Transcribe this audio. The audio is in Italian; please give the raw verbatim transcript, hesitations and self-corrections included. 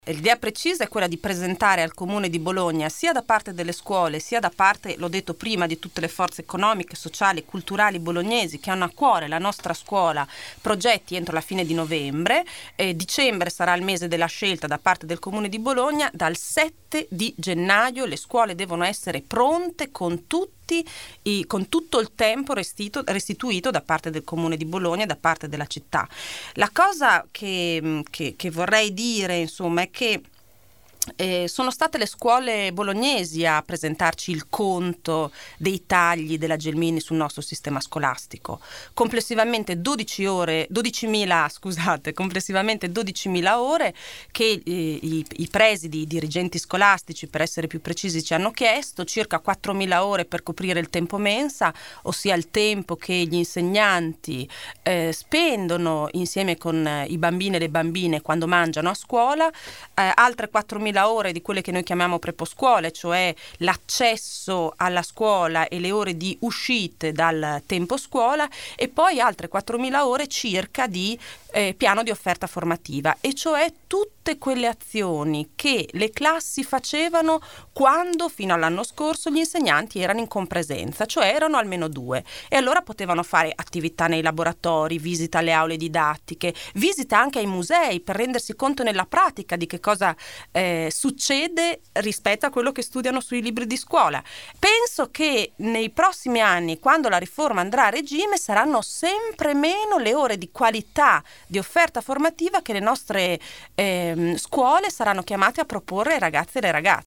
L'idea precisa è quella di presentare al Comune di Bologna, sia da parte delle scuole, sia da parte, l'ho detto prima, di tutte le forze economiche, sociali, culturali bolognesi che hanno a cuore la nostra scuola, progetti entro la fine di novembre. Eh, dicembre sarà il mese della scelta da parte del Comune di Bologna. Dal sette di gennaio le scuole devono essere pronte con tutti I, con tutto il tempo restito, restituito da parte del Comune di Bologna e da parte della città. La cosa che, che, che vorrei dire, insomma, è che Eh, sono state le scuole bolognesi a presentarci il conto dei tagli della Gelmini sul nostro sistema scolastico. Complessivamente dodici ore, dodicimila, scusate, complessivamente dodicimila ore che eh, i, i presidi, i dirigenti scolastici, per essere più precisi, ci hanno chiesto, circa quattromila ore per coprire il tempo mensa, ossia il tempo che gli insegnanti eh, spendono insieme con eh, i bambini e le bambine quando mangiano a scuola, eh, altre quattromila ore di quelle che noi chiamiamo preposcuole, cioè l'accesso alla scuola e le ore di uscite dal tempo scuola, e poi altre quattromila ore circa di eh, piano di offerta formativa, e cioè tutte quelle azioni che le classi facevano quando fino all'anno scorso gli insegnanti erano in compresenza, cioè erano almeno due, e allora potevano fare attività nei laboratori, visita alle aule didattiche, visita anche ai musei per rendersi conto nella pratica di che cosa eh, succede rispetto a quello che studiano sui libri di scuola. Penso che nei prossimi anni, quando la riforma andrà a regime, saranno sempre meno le ore di qualità di offerta formativa che le nostre eh, scuole saranno chiamate a proporre ai ragazzi e alle ragazze.